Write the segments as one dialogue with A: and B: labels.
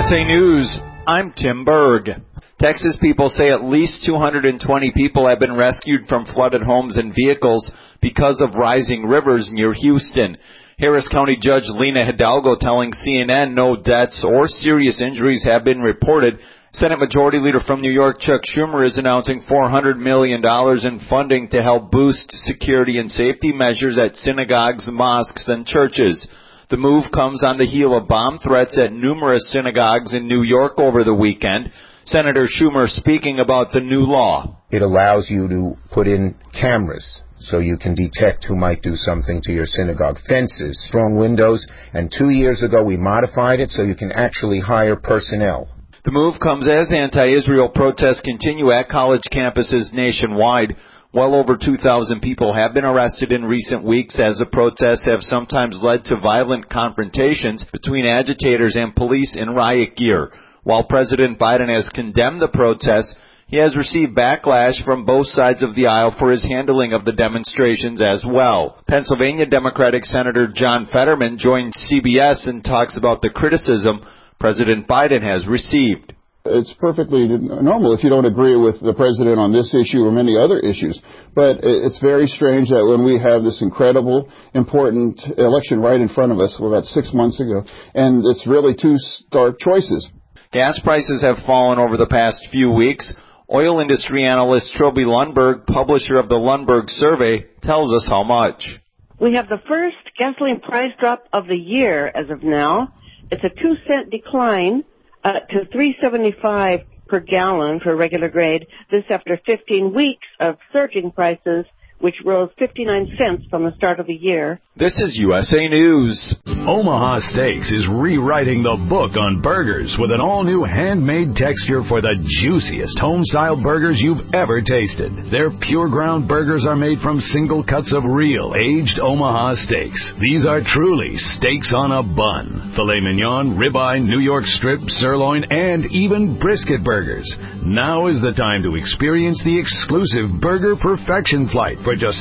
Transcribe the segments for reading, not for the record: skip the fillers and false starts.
A: USA News, I'm Tim Berg. Texas people say at least 220 people have been rescued from flooded homes and vehicles because of rising rivers near Houston. Harris County Judge Lena Hidalgo telling CNN no deaths or serious injuries have been reported. Senate Majority Leader from New York, Chuck Schumer, is announcing $400 million in funding to help boost security and safety measures at synagogues, mosques, and churches. The move comes on the heel of bomb threats at numerous synagogues in New York over the weekend. Senator Schumer speaking about the new law.
B: It allows you to put in cameras so you can detect who might do something to your synagogue. Fences, strong windows, and 2 years ago we modified it so you can actually hire personnel.
A: The move comes as anti-Israel protests continue at college campuses nationwide. Well over 2,000 people have been arrested in recent weeks as the protests have sometimes led to violent confrontations between agitators and police in riot gear. While President Biden has condemned the protests, he has received backlash from both sides of the aisle for his handling of the demonstrations as well. Pennsylvania Democratic Senator John Fetterman joined CBS and talks about the criticism President Biden has received.
C: It's perfectly normal if you don't agree with the president on this issue or many other issues. But it's very strange that when we have this incredible, important election right in front of us, about 6 months ago, and it's really two stark choices.
A: Gas prices have fallen over the past few weeks. Oil industry analyst Trilby Lundberg, publisher of the Lundberg Survey, tells us how much.
D: We have the first gasoline price drop of the year as of now. It's a 2-cent decline to $3.75 per gallon for regular grade. This after 15 weeks of surging prices, which rose 59 cents from the start of the year.
A: This is USA News.
E: Omaha Steaks is rewriting the book on burgers with an all-new handmade texture for the juiciest home-style burgers you've ever tasted. Their pure ground burgers are made from single cuts of real, aged Omaha steaks. These are truly steaks on a bun. Filet mignon, ribeye, New York strip, sirloin, and even brisket burgers. Now is the time to experience the exclusive Burger Perfection Flight for just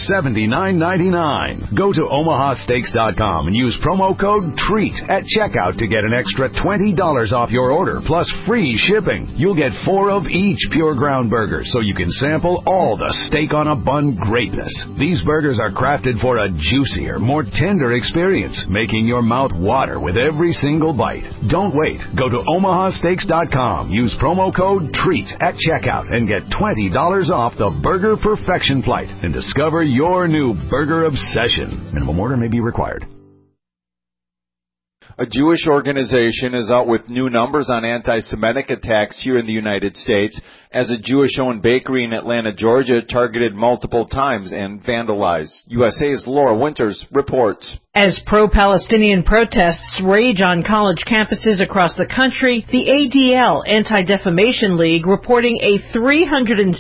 E: $79.99. Go to omahasteaks.com and use promo code TREAT at checkout to get an extra $20 off your order, plus free shipping. You'll get 4 of each pure ground burger, so you can sample all the steak on a bun greatness. These burgers are crafted for a juicier, more tender experience, making your mouth water with every single bite. Don't wait. Go to omahasteaks.com. Use promo code TREAT at checkout and get $20 off the Burger Perfection Flight and discover your new burger obsession. Minimum order may be required.
A: A Jewish organization is out with new numbers on anti-Semitic attacks here in the United States as a Jewish-owned bakery in Atlanta, Georgia, targeted multiple times and vandalized. USA's Laura Winters reports.
F: As pro-Palestinian protests rage on college campuses across the country, the ADL, Anti-Defamation League, reporting a 360%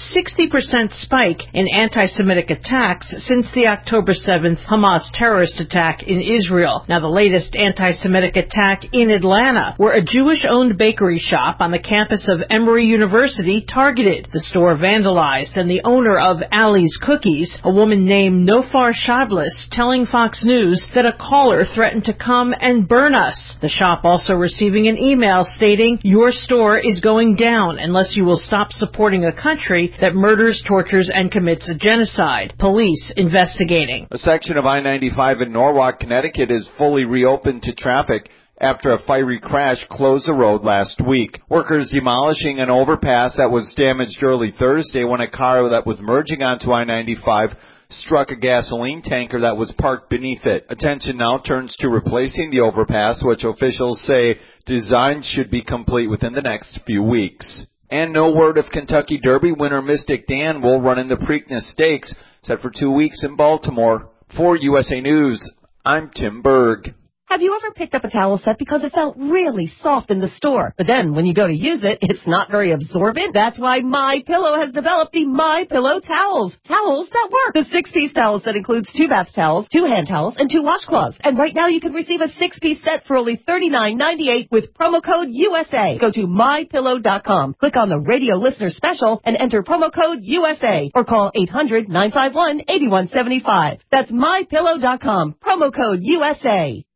F: spike in anti-Semitic attacks since the October 7th Hamas terrorist attack in Israel. Now, the latest anti-Semitic attack in Atlanta, where a Jewish-owned bakery shop on the campus of Emory University targeted. The store vandalized, and the owner of Ali's Cookies, a woman named Nofar Shadlis, telling Fox News that a caller threatened to come and burn us. The shop also receiving an email stating, "Your store is going down unless you will stop supporting a country that murders, tortures, and commits a genocide." Police investigating.
A: A section of I-95 in Norwalk, Connecticut is fully reopened to traffic after a fiery crash closed the road last week. Workers demolishing an overpass that was damaged early Thursday when a car that was merging onto I-95 struck a gasoline tanker that was parked beneath it. Attention now turns to replacing the overpass, which officials say designs should be complete within the next few weeks. And no word if Kentucky Derby winner Mystic Dan will run in the Preakness Stakes, set for 2 weeks in Baltimore. For USA News, I'm Tim Berg.
G: Have you ever picked up a towel set because it felt really soft in the store, but then when you go to use it, it's not very absorbent? That's why MyPillow has developed the MyPillow towels. Towels that work. The 6-piece towel set includes 2 bath towels, 2 hand towels, and 2 washcloths. And right now you can receive a 6-piece set for only $39.98 with promo code USA. Go to MyPillow.com. Click on the radio listener special and enter promo code USA or call 800-951-8175. That's MyPillow.com. Promo code USA.